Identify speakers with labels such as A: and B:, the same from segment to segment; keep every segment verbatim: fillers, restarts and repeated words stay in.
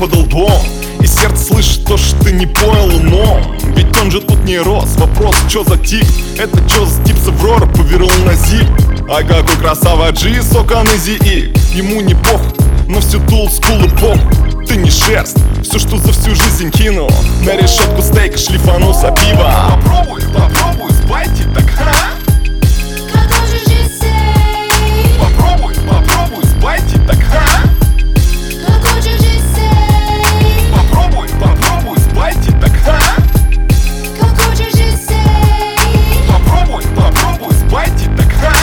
A: под лбом, и сердце слышит то, что ты не понял умом. Ведь он же тут не рос. Вопрос, чё за тип? Это чё за тип с Аврора повернул на зип? А какой красава Джи, сокан изи и ему не похуй, но всю тул скулы похуй. Ты не шерсть, все, что за всю жизнь кинул на решетку стейка шлифанулся пиво. Попробуй, попробуй, спайте так, ха? Попробуй, попробуй, спайте так, ха? Попробуй, попробуй, спайте так, ха? Попробуй, попробуй, спайте так, ха?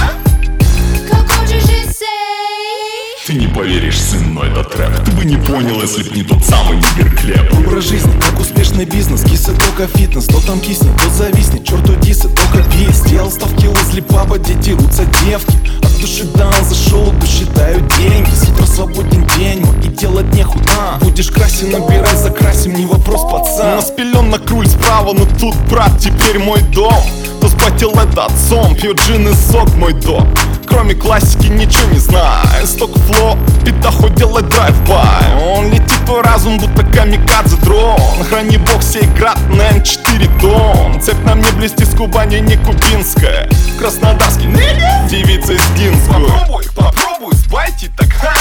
A: Ты не поверишь, сын, но это трэп. Ты бы не понял, если б не тот самый нигер-клеп.
B: Образ жизни, как успешный бизнес. Кисы только фитнес, то там киснет, то зависнет. Черту дисы, только пиз. Сделал ставки возле паба, где дерутся девки. От души дан, зашел, то считаю деньги. С утра свободен день мой, и делать нехуда. Будешь красен, набирай, закрасим, не вопрос, пацан.
A: Наспелен круль справа, но тут, брат, теперь мой дом. Кто спотел, это отцом, пьет джин и сок, мой дог. Кроме классики ничего не знаю. Сток фло, пита хоть делать драйв-бай. Он летит в твой разум, будто камикадзе дрон. Храни бог сей град на эм четыре тонн. Цепь на мне блести с Кубани не кубинская. Краснодарский, девица из Динскую. Попробуй, попробуй, спайте так, ха?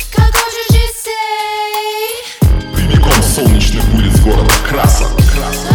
A: Прямиком с солнечных улиц города Красов.